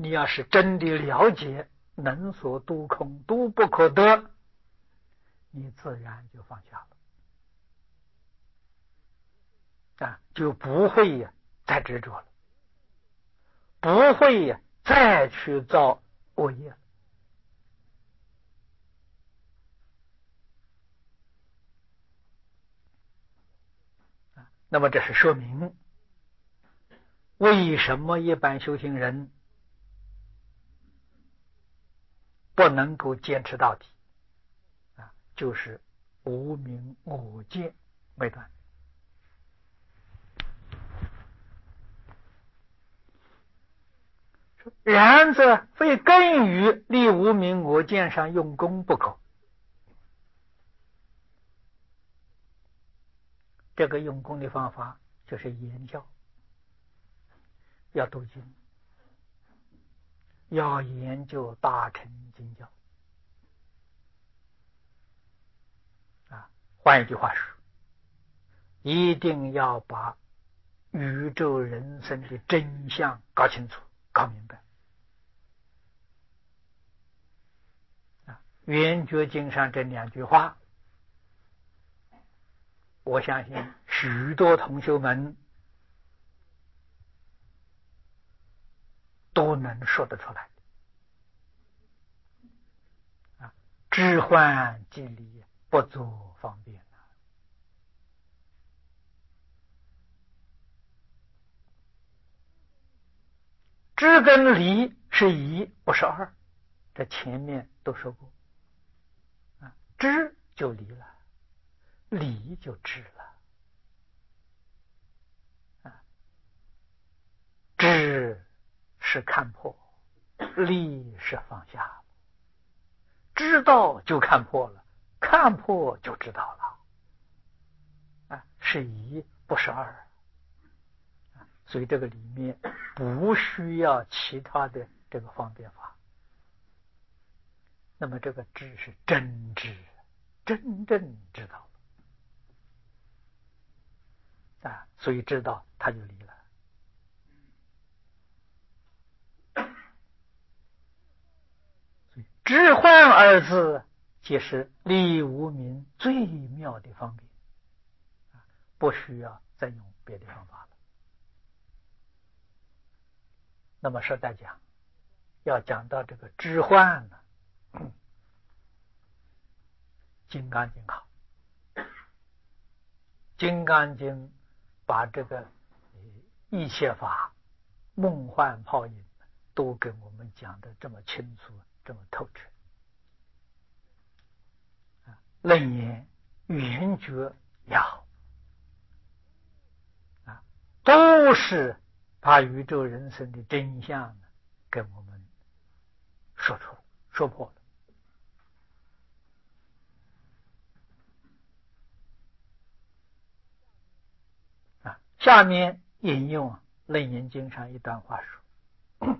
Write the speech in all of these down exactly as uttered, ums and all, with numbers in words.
你要是真的了解能所独空，独不可得，你自然就放下了啊，就不会呀再执着了，不会呀再去造恶业了。那么这是说明为什么一般修行人不能够坚持到底啊，就是无明我见没断。然则非更于立无明我见上用功不可。这个用功的方法就是言教，要读经，要研究大乘经教啊。换一句话说，一定要把宇宙人生的真相搞清楚、搞明白啊。圆觉经上这两句话，我相信许多同学们都能说得出来啊。知幻即离，不足方便啊。知跟离是一，不是二，这前面都说过啊。知就离了，离就知了啊。知是看破，离是放下。知道就看破了，看破就知道了啊，是一不是二啊。所以这个里面不需要其他的这个方便法。那么这个知是真知，真正知道了啊，所以知道他就离了。知幻二字即是立无明最妙的方便，不需要再用别的方法了。那么实在讲，要讲到这个知幻呢，嗯，金刚经好，金刚经把这个一切法、梦幻泡影都跟我们讲的这么清楚、这么透彻。楞严、圆觉也好啊，都是把宇宙人生的真相呢跟我们说出、说破了啊。下面引用楞严经上一段话说：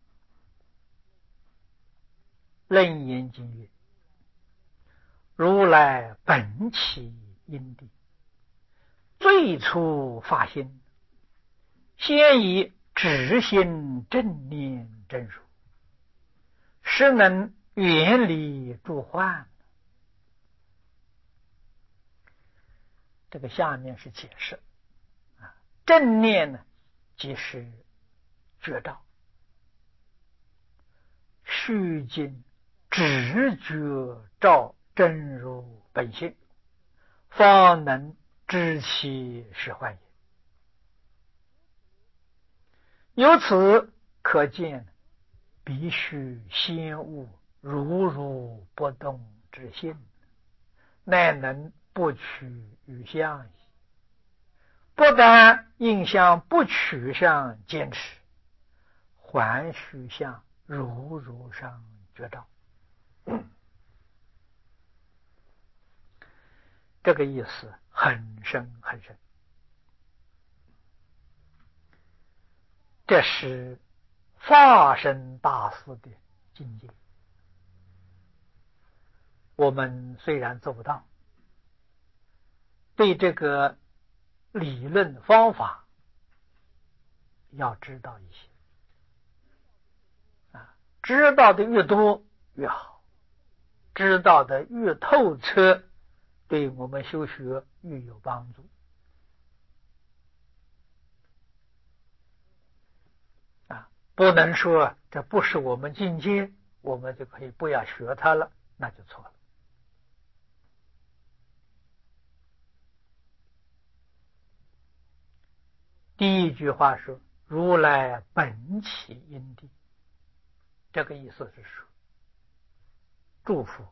楞严经曰：如来本起因地，最初发心，先以直心正念正说，实能远离诸幻。这个下面是解释啊，正念呢，即是觉照，须经直觉照真如本性，方能知其是幻也。由此可见，必须先悟如如不动之性，乃能不取于相矣。不但应向不取上坚持，还须向如如上觉照。这个意思很深很深，这是法身大师的境界。我们虽然做不到，对这个理论方法要知道一些知道的越多越好，知道的越透彻，对我们修学越有帮助。啊，不能说这不是我们境界，我们就可以不要学它了，那就错了。第一句话说如来本起因地，这个意思是说祝福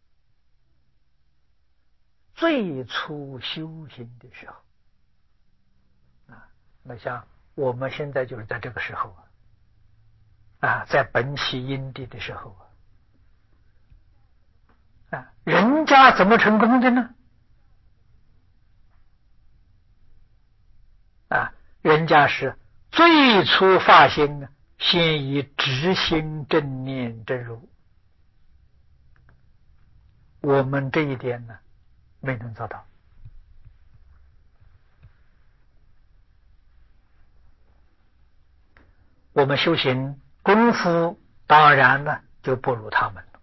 最初修行的时候啊，那像我们现在就是在这个时候啊，啊，在本起因地的时候啊，啊，人家怎么成功的呢？啊，人家是最初发心，先以直心正念正入。我们这一点呢，没能做到。我们修行功夫当然呢就不如他们了。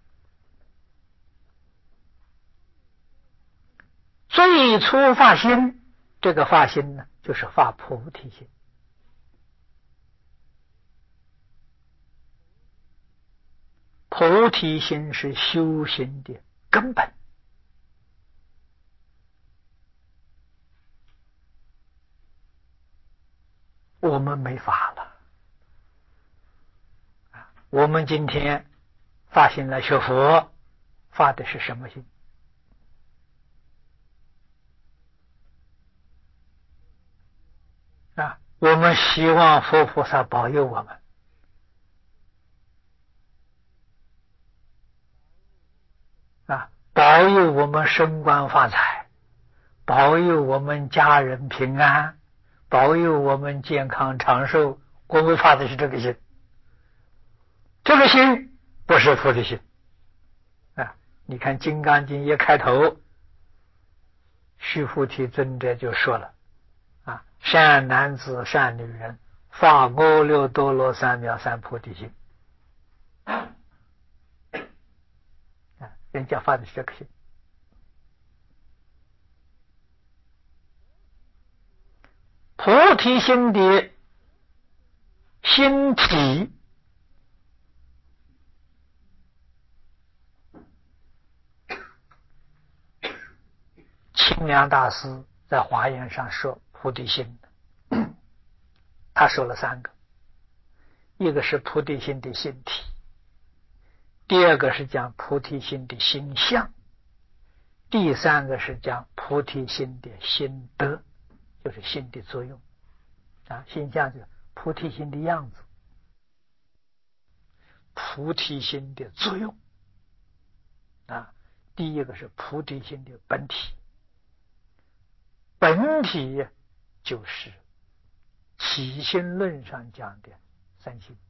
最初发心，这个发心呢，就是发菩提心。菩提心是修行的根本。我们没法了。我们今天发心来学佛，发的是什么心？啊，我们希望佛菩萨保佑我们，啊，保佑我们升官发财，保佑我们家人平安，保佑我们健康长寿。我们发的是这个心，这个心不是菩提心啊！你看《金刚经》一开头，须菩提尊者就说了啊：善男子善女人，发阿耨多罗三藐三菩提心。啊，人家发的是这个心。菩提心的心体，清凉大师在华严上说菩提心，他说了三个，一个是菩提心的心体，第二个是讲菩提心的心相，第三个是讲菩提心的心得，就是心的作用啊。心相就是菩提心的样子，菩提心的作用啊。第一个是菩提心的本体，本体就是起心论上讲的三心：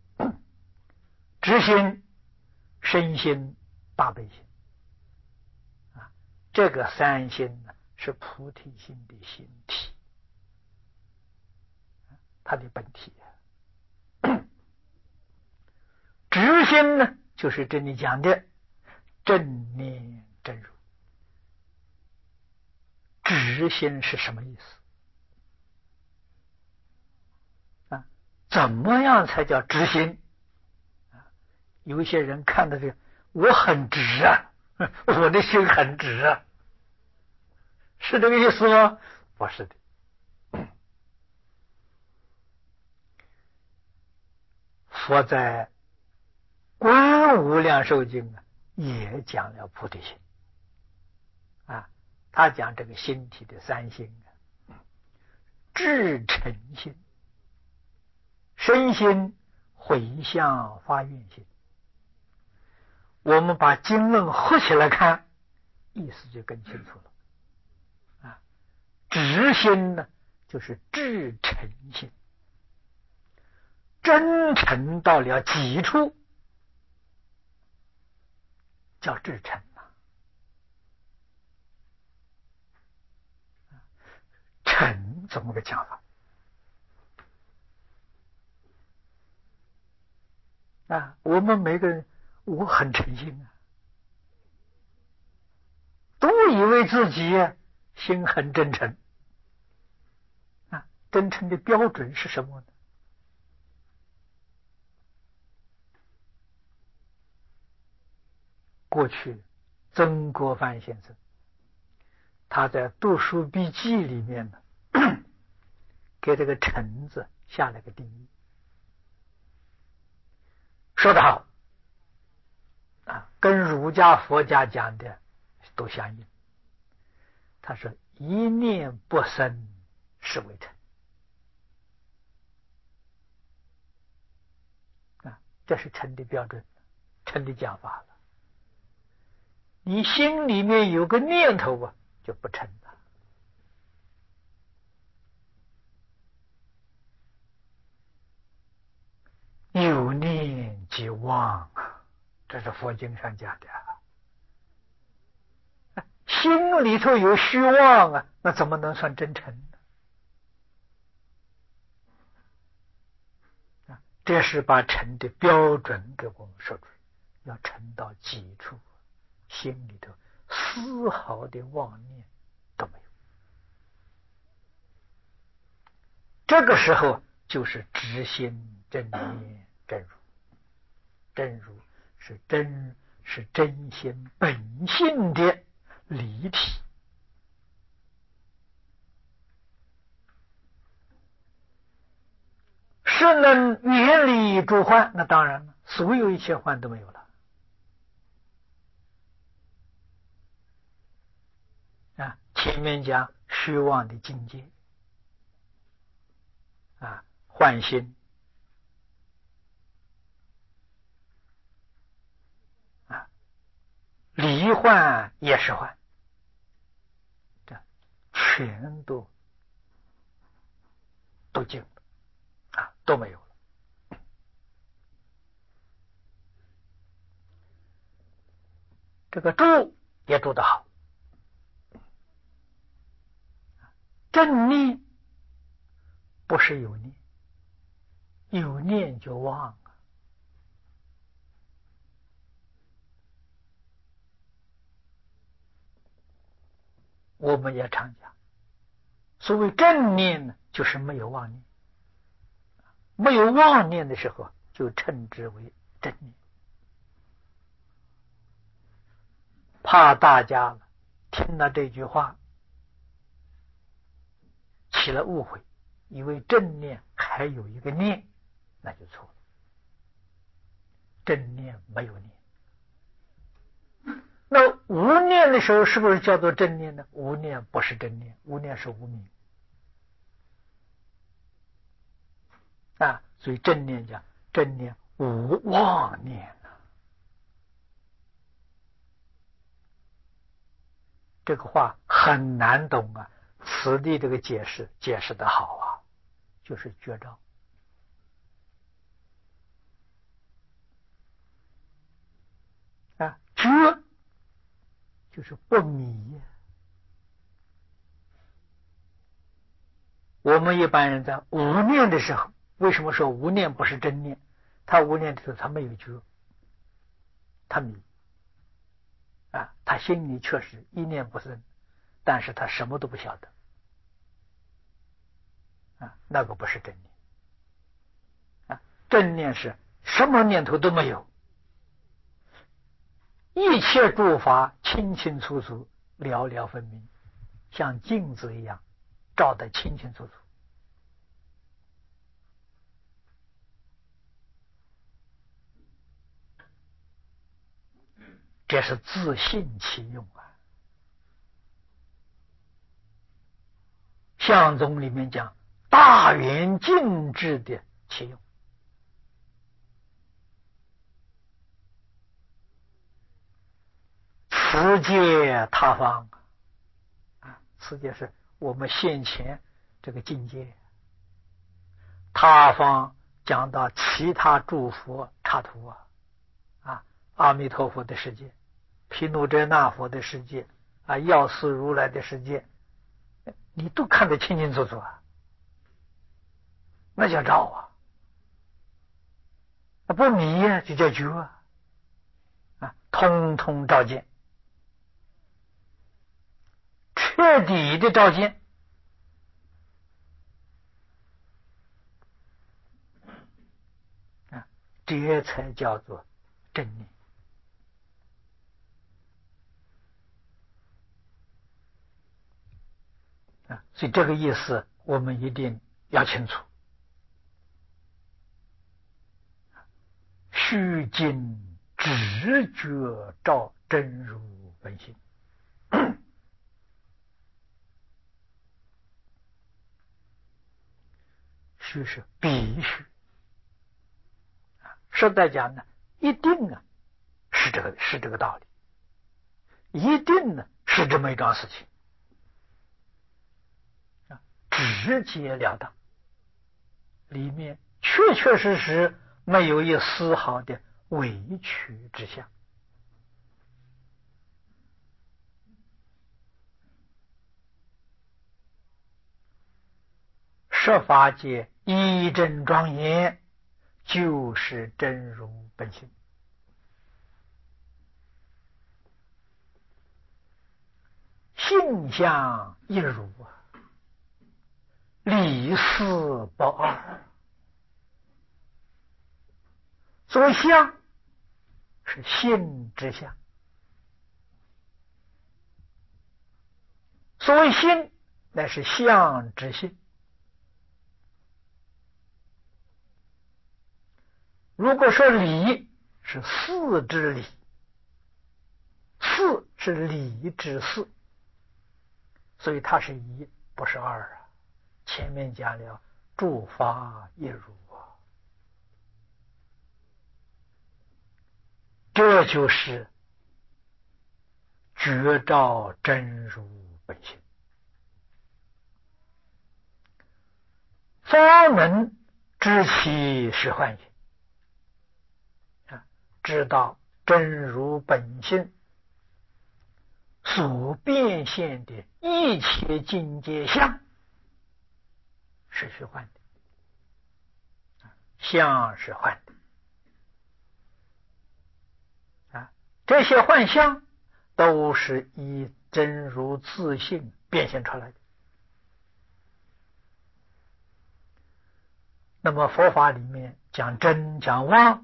直心、身心、大悲心啊。这个三心呢，是菩提心的心体，它的本体。直心呢，就是这里讲的正念正入。直心是什么意思啊？怎么样才叫直心？有一些人看到这个，我很直啊，我的心很直啊，是这个意思吗？不是的。佛在《观无量寿经》也讲了菩提心啊，他讲这个心体的三心啊：至诚心、身心、回向发愿心。我们把经论合起来看，意思就更清楚了啊。直心呢，就是至诚心，真诚到了极处，叫至诚啊。诚怎么个讲法？ 啊，我们每个人我很诚心啊，都以为自己心很真诚啊。真诚的标准是什么呢？过去曾国藩先生他在读书笔记里面呢，给这个诚字下了个定义，说得好啊，跟儒家佛家讲的都相应。他说一念不生是为诚啊，这是诚的标准，诚的讲法了。你心里面有个念头啊，就不诚了。有念即妄，这是佛经上讲的。心里头有虚妄啊，那怎么能算真诚呢？这是把诚的标准给我们说出来，要诚到极处，心里头丝毫的妄念都没有。这个时候就是直心真念真如，真如是真是真心本性的离体。是能远离诸幻，那当然了，所有一切幻都没有了啊。前面讲虚妄的境界啊，幻心啊，离幻也是幻，这全都都净了啊，都没有了。这个住也住得好，正念不是有念，有念就忘了。我们也常讲，所谓正念呢，就是没有妄念，没有妄念的时候，就称之为正念。怕大家听了这句话起了误会，以为正念还有一个念，那就错了。正念没有念。那无念的时候是不是叫做正念呢？无念不是正念，无念是无明啊。所以正念讲正念无妄念啊。这个话很难懂啊，此地这个解释解释的好啊，就是绝招啊，绝就是不迷。我们一般人在无念的时候，为什么说无念不是真念？他无念的时候，他没有觉，他迷啊，他心里确实一念不生，但是他什么都不晓得啊，那个不是真念啊。真念是什么念头都没有，一切诸法清清楚楚，了了分明，像镜子一样照得清清楚楚。这是自信其用啊。相宗里面讲大圆净智的其用。此界他方啊，此界是我们现前这个境界，他方讲到其他诸佛刹土啊，啊，阿弥陀佛的世界，毗卢遮那佛的世界啊，药师如来的世界，你都看得清清楚楚啊，那叫照啊不迷呀，就叫觉啊，啊，通通照见，彻底的照见，啊，这才叫做正念。啊，所以这个意思我们一定要清楚。虚静直觉照真如本性，虚是必须，实在讲呢，一定呢是这个是这个道理，一定呢是这么一桩事情，啊，直截了当，里面确确实实没有一丝毫的委屈之相。十法界一真庄严，就是真如本性。性相一如啊，理事不二。所谓相，是性之相；所谓心，乃是相之性。如果说理，是事之理，事是理之事，所以它是一，不是二啊。前面讲了，诸法一如啊，这就是觉照真如本性，方能知其是幻性。啊，知道真如本性所变现的一切境界相是虚幻的，相是幻的啊，这些幻象都是以真如自性变现出来的。那么佛法里面讲真讲妄，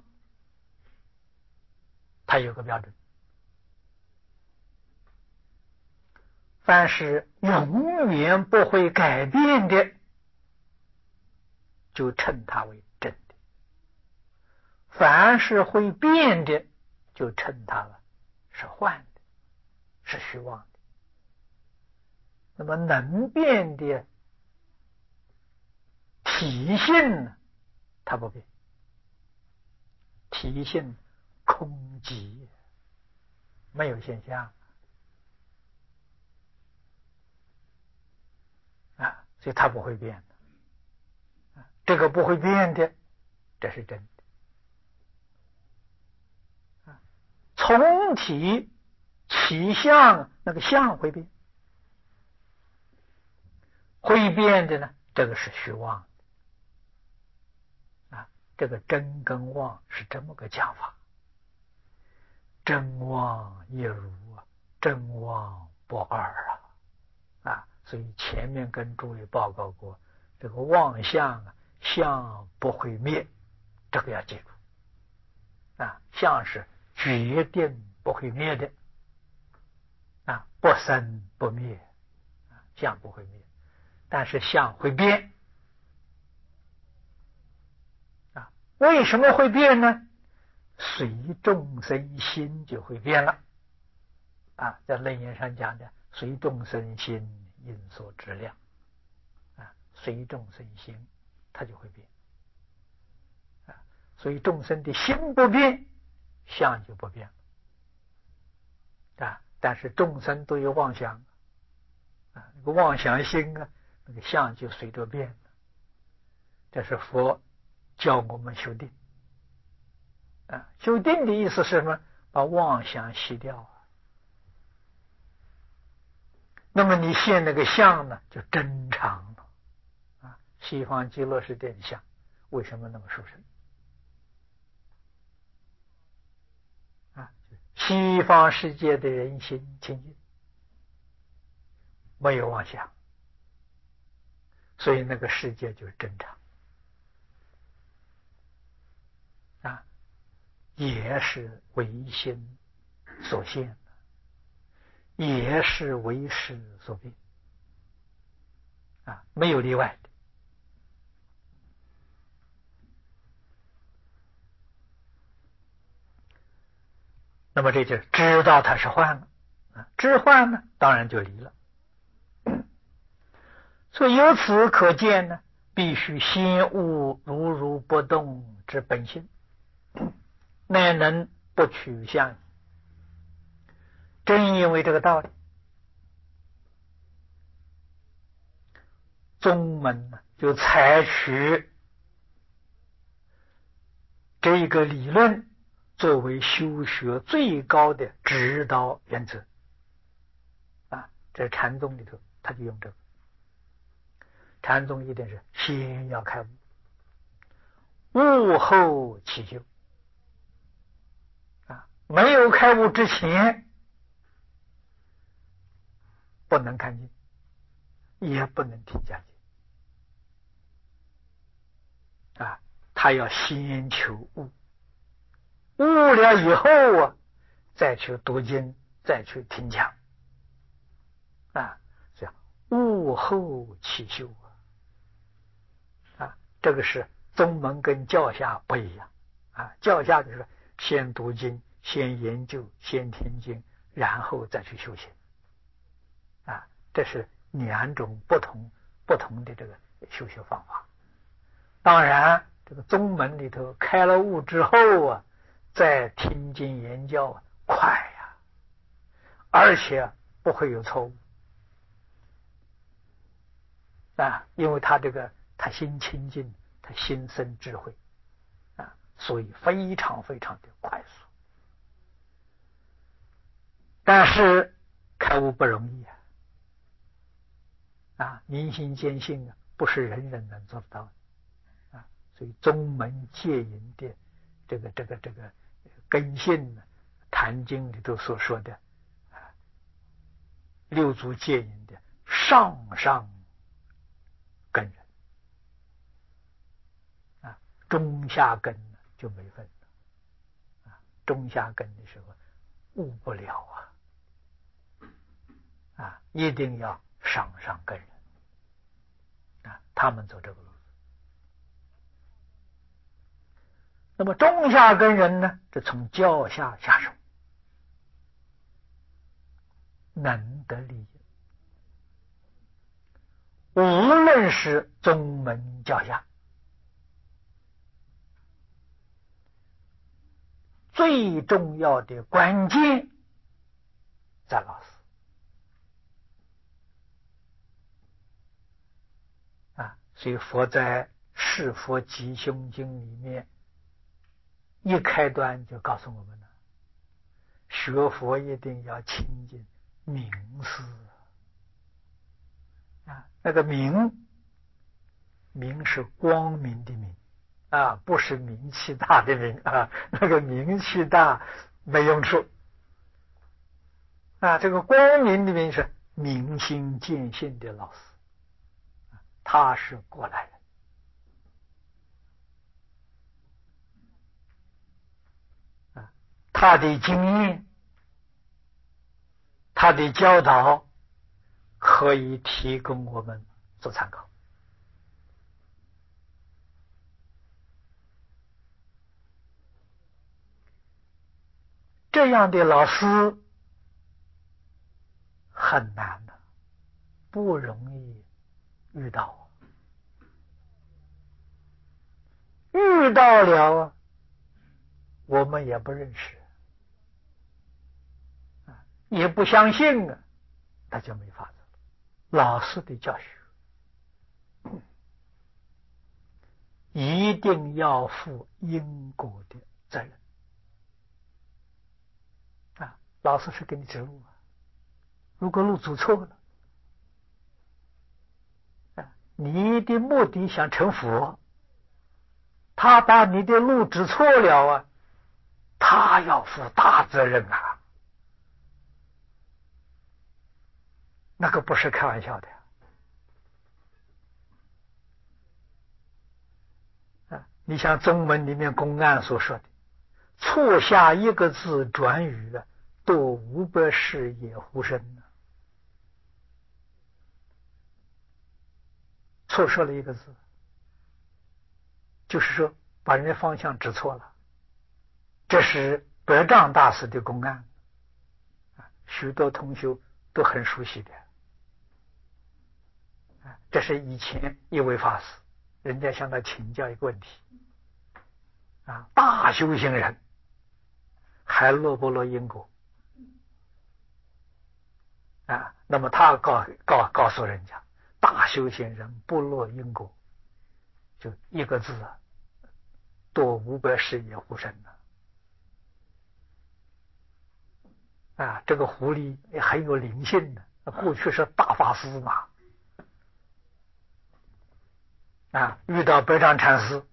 它有个标准，凡是永远不会改变的，就称它为真的；凡是会变的，就称它是幻的，是虚妄的。那么能变的体性呢，它不变，体性空寂，没有现象啊，所以它不会变的。这个不会变的，这是真的。从体起相，那个相会变，会变的呢，这个是虚妄的啊。这个真跟妄是这么个讲法，真妄一如啊，真妄不二啊啊！所以前面跟诸位报告过，这个妄相啊，相不会灭，这个要记住啊。相是决定不会灭的啊，不生不灭啊，相不会灭，但是相会变啊。为什么会变呢？随众生心就会变了啊，在楞严上讲的，随众生心因所知量啊，随众生心它就会变啊。所以众生的心不变，相就不变啊。但是众生都有妄想啊，那个妄想心啊，那个相就随着变了。这是佛教我们修定啊，修定的意思是什么？把妄想熄掉啊。那么你现那个相呢，就真常了啊。西方极乐世界的相为什么那么殊胜西方世界的人心清净，没有妄想，所以那个世界就是正常啊，也是唯心所现，也是为识所变啊，没有例外的。那么这就知道它是幻了啊，知幻呢，当然就离了。所以由此可见呢，必须先悟如如不动之本性，乃能不取相。正因为这个道理，宗门呢就采取这一个理论作为修学最高的指导原则啊。这禅宗里头他就用这个，禅宗一定是先要开悟，悟后起修啊，没有开悟之前不能看经，也不能听讲经啊，他要先求悟，悟了以后啊，再去读经，再去听讲啊，这样悟后起修啊，啊，这个是宗门跟教下不一样啊，教下就是先读经，先研究，先听经，然后再去修行啊，这是两种不同不同的这个修学方法。当然，这个宗门里头开了悟之后啊，再听经研教啊，快呀、啊，而且不会有错误啊，因为他这个他心清净，他心生智慧啊，所以非常非常的快速。但是开悟不容易啊，啊，明心见性啊，不是人人能做得到的。所以宗门戒淫的这个这个这个根性呢，坛经里头所说的啊，六祖戒淫的上上根人啊，中下根呢就没分了啊，中下根的时候悟不了啊啊，一定要上上根人啊，他们走这个路。那么中下根人呢，就从教下下手，能得利益。无论是宗门教下，最重要的关键在老师啊。所以佛在《释佛吉凶经》里面一开端就告诉我们了，学佛一定要亲近明师啊，那个明明是光明的明啊，不是名气大的名啊，那个名气大没用处啊，这个光明的明是明心见性的老师，他是过来人啊，他的经验，他的教导可以提供我们做参考。这样的老师很难的，不容易遇到，遇到了我们也不认识，也不相信啊，那就没法子。老师的教学一定要负因果的责任啊！老师是给你指路啊，如果路走错了啊，你的目的想成佛，他把你的路指错了啊， 他要负大责任啊，那个不是开玩笑的啊！你像中文里面公案所说的，错下一个字转语，多五百世也乎身呢。错说了一个字，就是说把人家方向指错了。这是百丈大师的公案，许多同学都很熟悉的。这是以前一位法师，人家向他请教一个问题啊，大修行人还落不落因果啊？那么他告告告诉人家，大修行人不落因果，就一个字啊，多五百世也乎身呢。啊，这个狐狸很有灵性的，过去是大法师嘛，啊，遇到百丈禅师，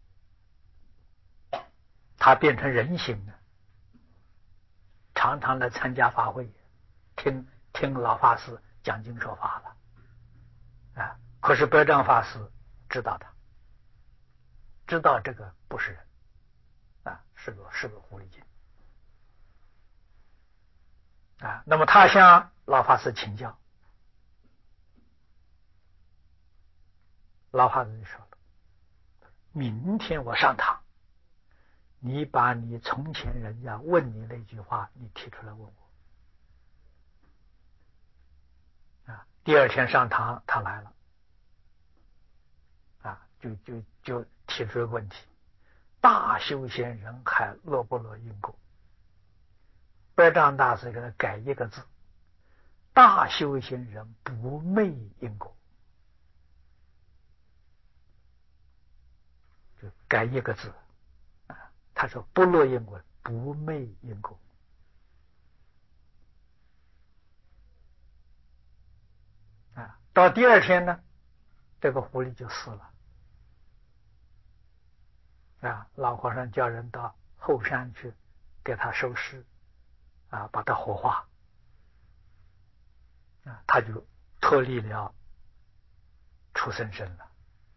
他变成人形了，常常来参加法会，听听老法师讲经说法了，啊，可是百丈法师知道他，知道这个不是人，啊，是个是个狐狸精。啊，那么他向老法师请教，老法师就说了：“明天我上堂，你把你从前人家问你那句话，你提出来问我。”啊，第二天上堂他来了，啊，就就就提出了问题：大修行人还落不落因果？百丈大师给他改一个字：大修行人不昧因果。就改一个字，啊，他说不落因果，不昧因果。啊，到第二天呢，这个狐狸就死了。啊，老和尚叫人到后山去给他收尸，啊，把他火化，啊，他就脱离了畜生身了。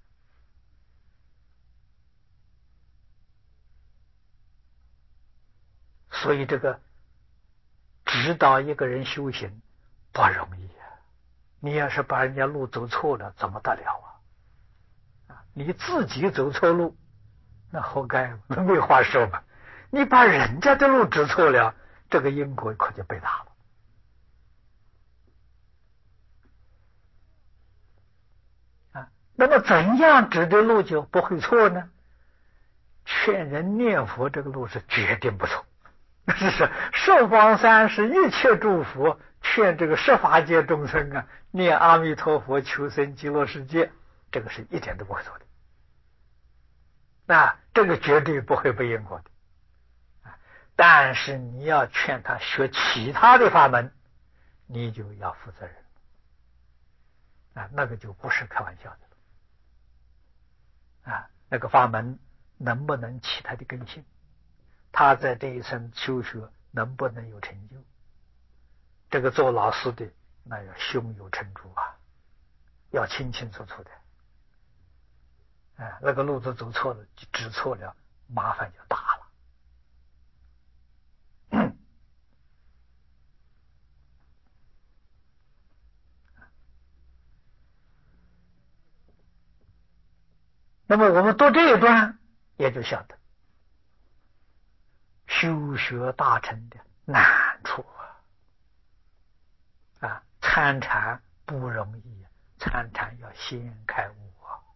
所以这个指导一个人修行不容易啊！你要是把人家路走错了，怎么得了啊？你自己走错路，那活该，没话说嘛。你把人家的路指错了，这个因果可就被打了。啊，那么怎样指的路就不会错呢？劝人念佛这个路是决定不错。是是，十方三世一切诸佛劝这个十法界众生啊，念阿弥陀佛求生极乐世界，这个是一点都不会错的。那这个绝对不会被因果的。但是你要劝他学其他的法门，你就要负责任啊，那个就不是开玩笑的了啊。那个法门能不能起他的根性？他在这一生修学能不能有成就？这个做老师的那要胸有成竹啊，要清清楚楚的。哎，那个路子走错了，指错了，麻烦就大了。那么我们读这一段，也就晓得修学大成的难处啊！啊，参禅不容易，参禅要先开悟啊，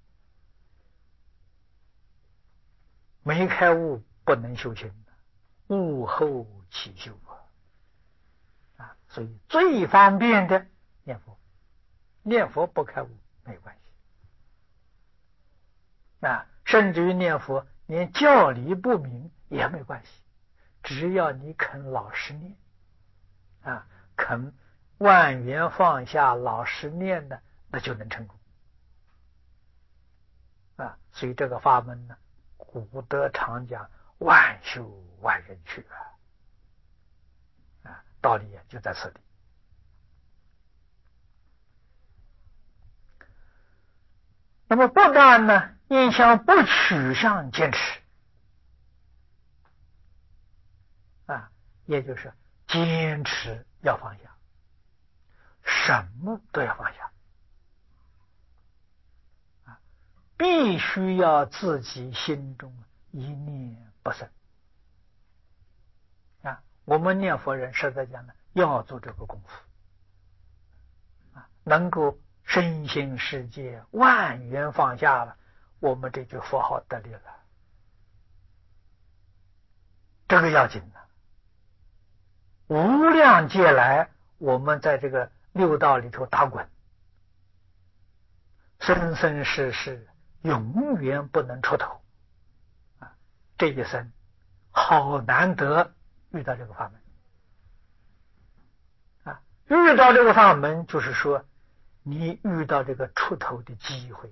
没开悟不能修行，悟后起修啊！啊，所以最方便的念佛，念佛不开悟没关系。啊，甚至于念佛连教理不明也没关系，只要你肯老实念啊，肯万缘放下老实念的，那就能成功啊。所以这个法门呢，古德常讲万修万人去啊！啊，道理就在此里。那么不但呢，应向不取上坚持啊，也就是坚持要放下，什么都要放下啊，必须要自己心中一念不生啊。我们念佛人实在讲呢，要做这个功夫啊，能够身心世界万缘放下了，我们这句佛号得力了，这个要紧的。无量劫来，我们在这个六道里头打滚，生生世世永远不能出头啊！这一生好难得遇到这个法门啊！遇到这个法门，就是说你遇到这个出头的机会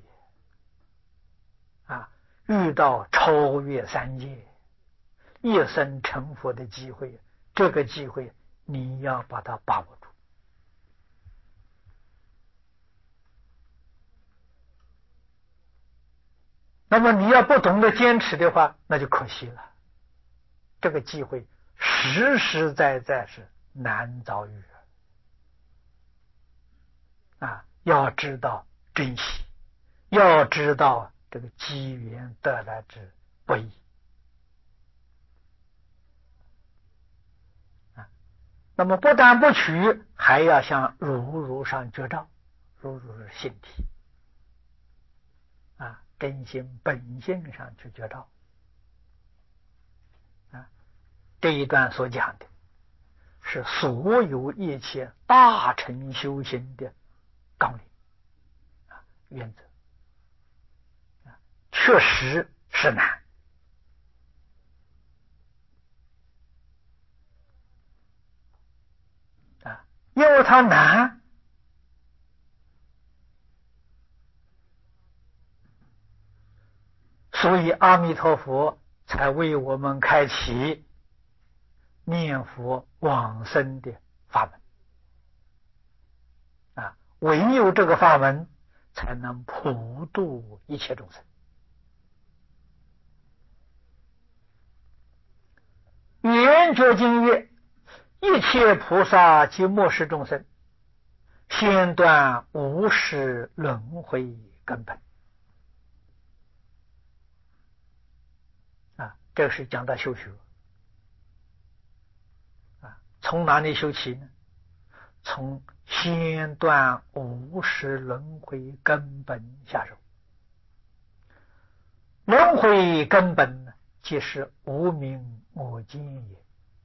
啊，遇到超越三界一生成佛的机会，这个机会你要把它把握住。那么你要不懂得坚持的话，那就可惜了。这个机会实实在在是难遭遇啊！要知道珍惜，要知道这个机缘得来之不易啊！那么不但不取，还要向如如上觉照，如如是性体啊，真心本性上去觉照啊！这一段所讲的是所有一切大乘修行的纲领啊，原则啊，确实是难啊，因为它难，所以阿弥陀佛才为我们开启念佛往生的法门啊，唯有这个法门才能普度一切众生。圆觉经曰：一切菩萨及末世众生，先断无始轮回根本啊，这是讲到修学啊，从哪里修起呢？从先断无始轮回根本下手。轮回根本呢，即是无明我见也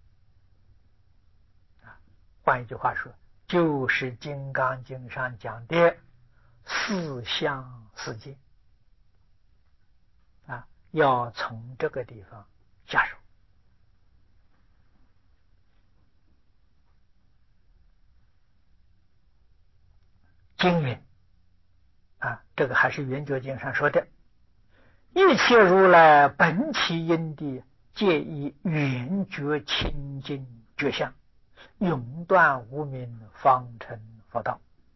啊。换一句话说，就是《金刚经》上讲的四相四界啊，要从这个地方下手。经云啊，这个还是圆觉经上说的，一切如来本起因地，皆以圆觉清净觉相，永断无明，方成佛道。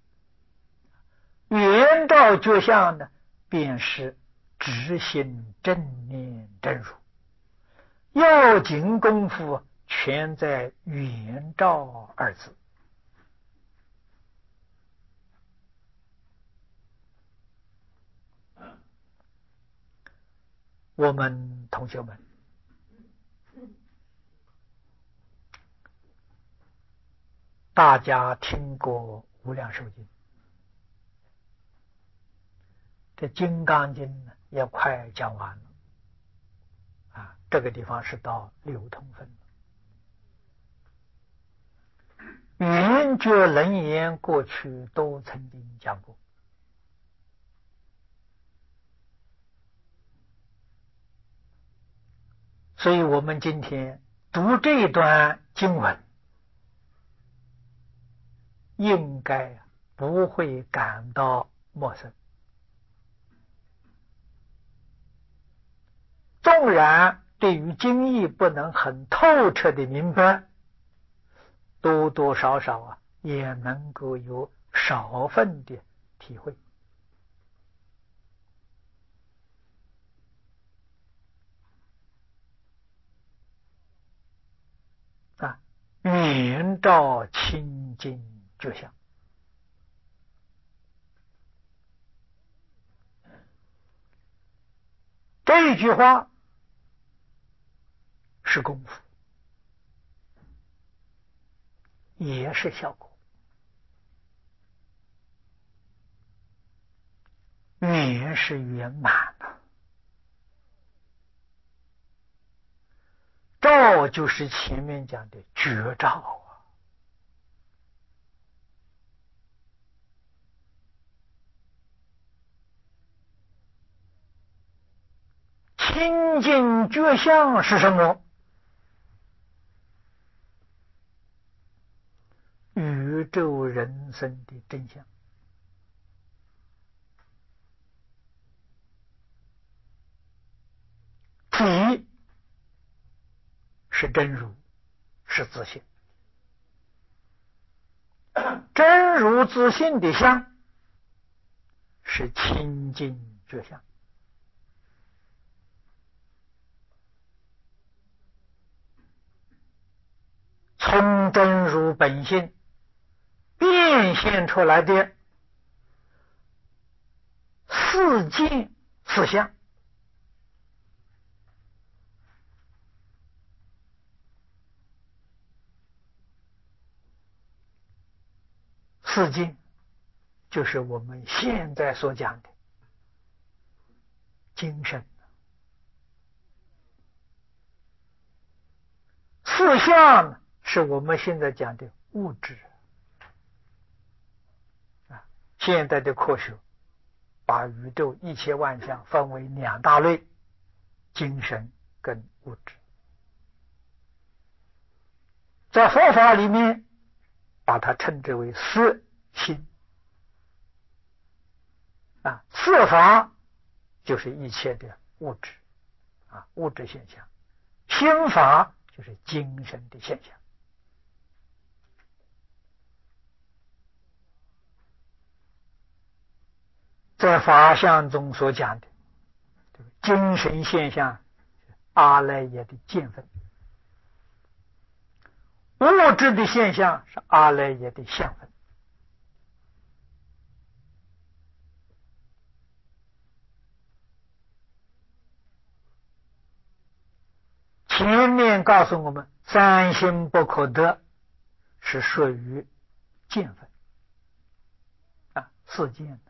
圆照觉相呢，便是直心正念正如，要紧功夫全在圆照二字。我们同学们，大家听过无量寿经，这金刚经呢也快讲完了啊，这个地方是到六通分了。圆觉楞严过去都曾经讲过，所以我们今天读这一段经文，应该不会感到陌生。纵然对于经义不能很透彻的明白，多多少少啊也能够有少分的体会。啊，远照清净觉相。这一句话是功夫，也是效果。圆是圆满了，照就是前面讲的觉照啊。清净觉相是什么？宇宙人生的真相。体是真如，是自性。真如自性的相是清净觉相。从真如本性变现出来的四境四相，四境就是我们现在所讲的精神，四相是我们现在讲的物质。啊，现在的科学把宇宙一切万象分为两大类，精神跟物质。在佛法里面把它称之为色心。啊，色法就是一切的物质，啊，物质现象。心法就是精神的现象。在法相中所讲的精神现象，阿赖耶的见分；物质的现象是阿赖耶的相分。前面告诉我们，三心不可得是属于见分啊，四见的。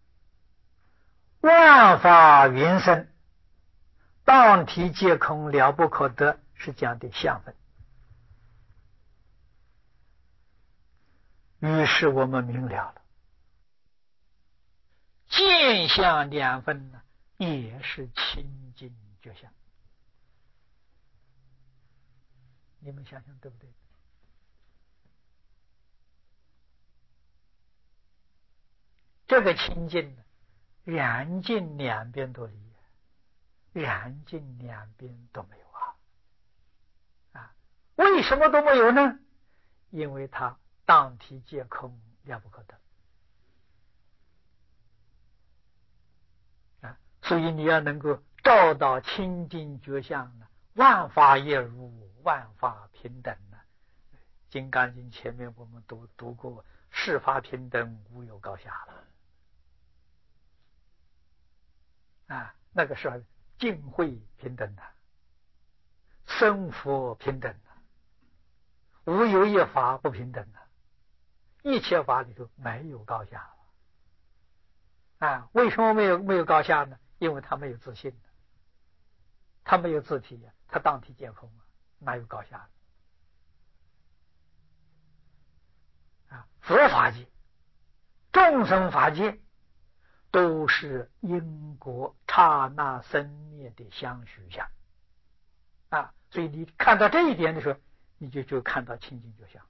万法缘生，当体皆空，了不可得是讲的相分。于是我们明了了，见相两分呢，也是清净觉相。你们想想对不对？这个清净呢，染净两边都离，染净两边都没有啊！啊，为什么都没有呢？因为它当体皆空，了不可得啊！所以你要能够照到清净觉相呢，万法也如，万法平等呢。金刚经前面我们都读过，世法平等，无有高下了。啊，那个时候净慧平等的，生佛平等的，无有一法不平等的，一切法里头没有高下了。啊，为什么没有没有高下呢？因为他没有自信，他没有自体，他当体见空，哪有高下？啊，佛法界、众生法界都是因果刹那生灭的相续相啊，所以你看到这一点的时候，你就就看到清净觉相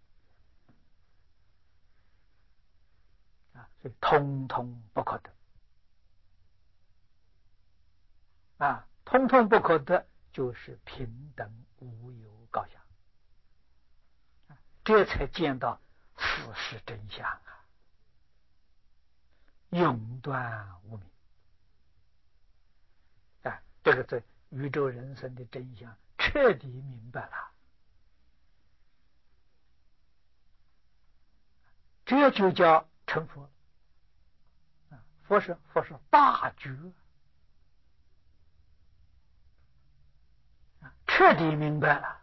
啊，所以通通不可得啊，通通不可得， 就是平等无有高下，这才见到事实真相啊，永断无明啊！这个对宇宙人生的真相彻底明白了，这就叫成佛。佛是佛是大觉，彻底明白了。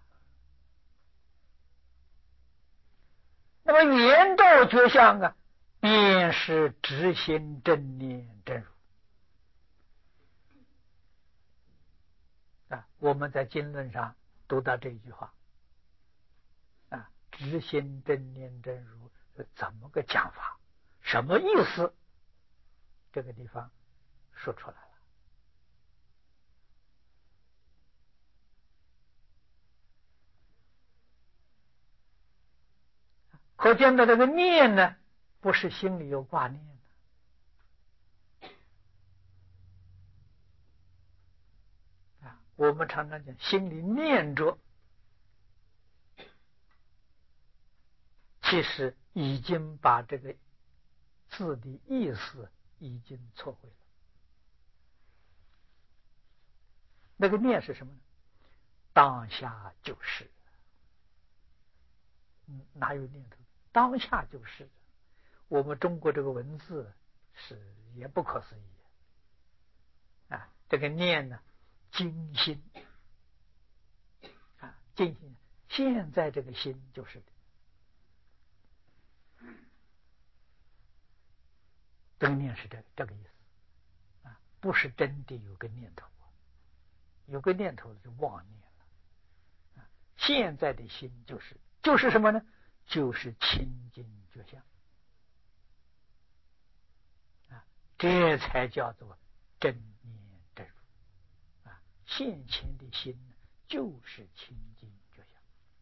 那么圆照觉相啊，便是直心正念正如啊。我们在经论上读到这一句话啊，直心正念正如是怎么个讲法？什么意思？这个地方说出来了。可见的这个念呢，不是心里有挂念的啊。我们常常讲心里念着，其实已经把这个字的意思已经错会了。那个念是什么呢？当下就是，嗯，哪有念头？当下就是。我们中国这个文字是也不可思议啊！这个念呢，精心啊，精心。现在这个心就是的，这个念是这个这个意思啊，不是真的有个念头，有个念头就妄念了啊。现在的心就是就是什么呢？就是清净觉相。这才叫做正念正如啊！现前的心呢，就是清净觉相。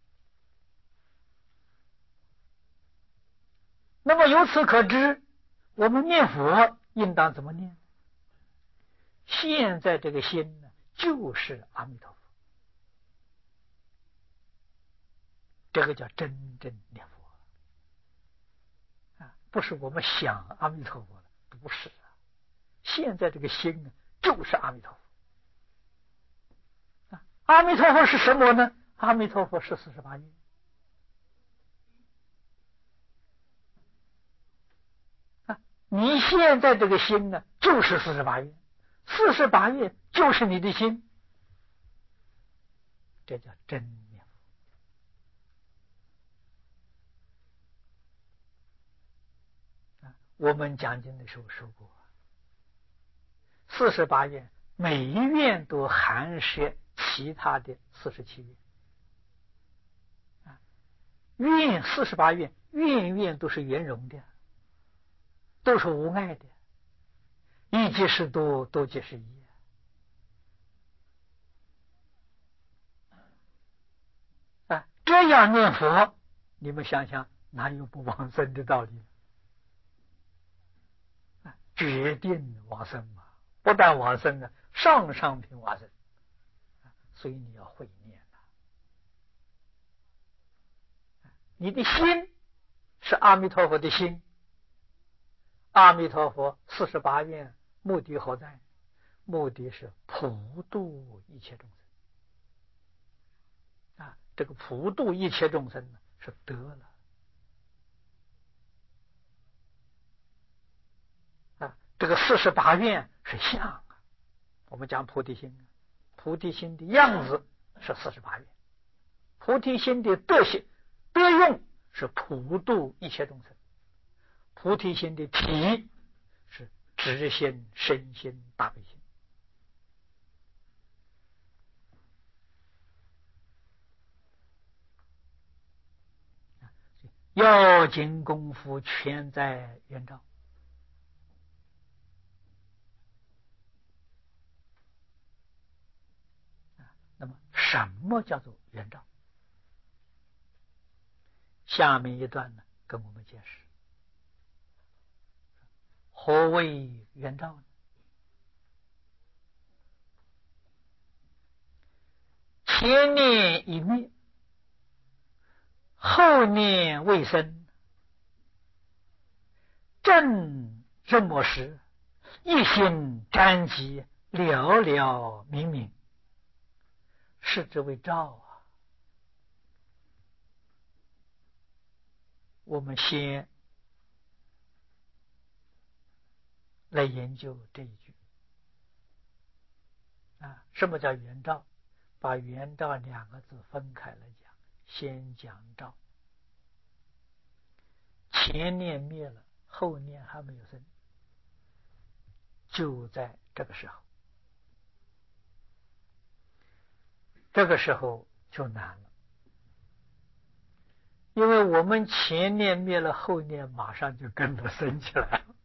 那么由此可知，我们念佛应当怎么念？现在这个心呢，就是阿弥陀佛，这个叫真正念佛啊！不是我们想阿弥陀佛了，不是啊！现在这个心呢，就是阿弥陀佛。阿弥陀佛是什么呢？阿弥陀佛是四十八愿啊！你现在这个心呢，就是四十八愿，四十八愿就是你的心，这叫真念佛啊！我们讲经的时候说过，四十八愿每一愿都含摄其他的四十七愿啊，愿四十八愿，愿愿都是圆融的，都是无碍的，一即是多，多即是一啊！这样念佛，你们想想，哪有不往生的道理？啊，决定往生嘛！不但往生啊，上上品往生，所以你要会念啊！你的心是阿弥陀佛的心，阿弥陀佛四十八愿目的何在？目的是普度一切众生啊！这个普度一切众生呢，是得了啊！这个四十八愿是相啊！我们讲菩提心，菩提心的样子是四十八愿，菩提心的德行德用是普度一切众生，菩提心的体是直心、身心、大悲心。要紧功夫全在圆照。那么什么叫做圆照？下面一段呢，跟我们解释何谓圆照呢？ 前念已灭，后念未生，正这么时，一心沾集，了了明明，是之为照啊。我们先来研究这一句啊，什么叫圆照？把圆照两个字分开来讲，先讲照。前念灭了，后念还没有生，就在这个时候，这个时候就难了，因为我们前念灭了，后念马上就跟着生起来了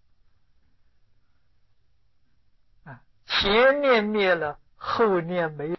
啊！前念灭了，后念没